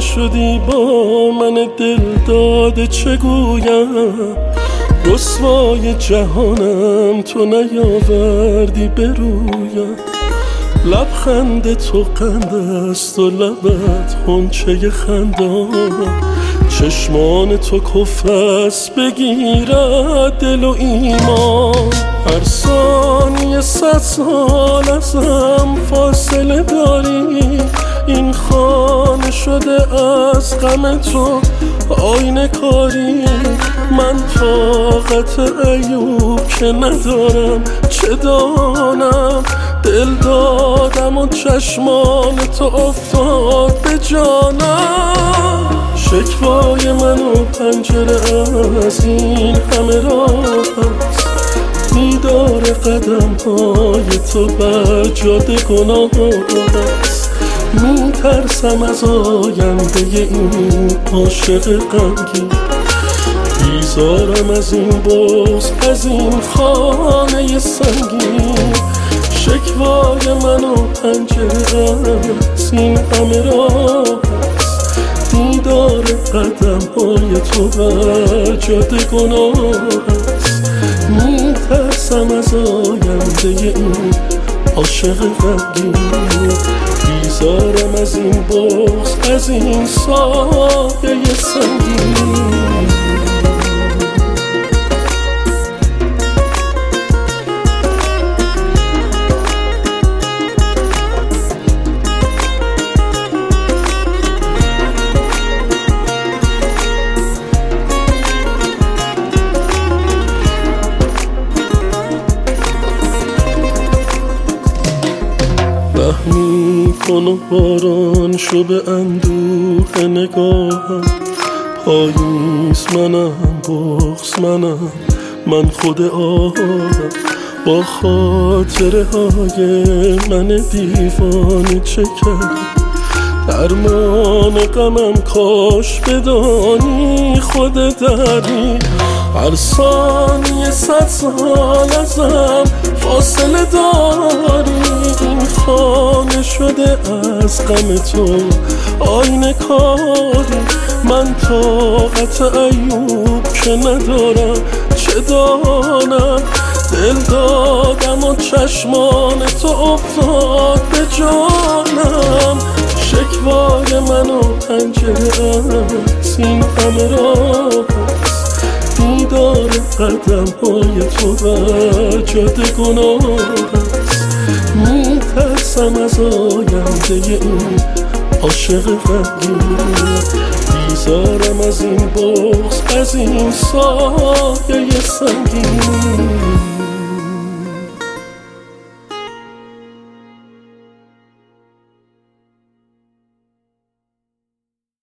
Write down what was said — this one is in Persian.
شدی با من دل داده چه گویم، رسوای جهانم تو نیاوردی برویم. لبخند تو قند است و لبت غنچه خندان، چشمان تو کفر است بگیرد دل و ایمان. هر ثانیه 100 سال ازم فاصله داری، این خانه شده از غم تو آینه کاری. من طاقت ایوب که ندارم چه دانم، دل دادم و چشمان تو افتاد به جانم. شکوای من و پنجره از این همه راه است، دیدار قدم های تو بر جاده گناه است. میترسم از آینده این عاشق غمگین، بیزارم از این بغض از این خانه سنگین. شکوای من و پنجره از این همه راه است، دیدار قدم های تو بر جاده گناه است. میترسم از آینده این عاشق غمگین، بیزارم از این بغض از این سایه سنگین. رحمی کن و باران شو به اندوه نگاهم، پاییز منم بغض منم من خود آهم. با خاطره های من دیوانه چه کرد، درمان غمم کاش بدانی خود دری. هر ثانیه 100 سال ازم فاصله داری، این خانه شده از غم تو آینه کاری. من طاقت ایوب که ندارم چه دانم، دل دادم و چشمان تو افتاد به جانم. شکوای من و پنجره از این همه راه است، دیدار قدم های تو بر جاده گناه است. میترسم از آینده این عاشق غمگین، بیزارم از این بغض از این سایه سنگین.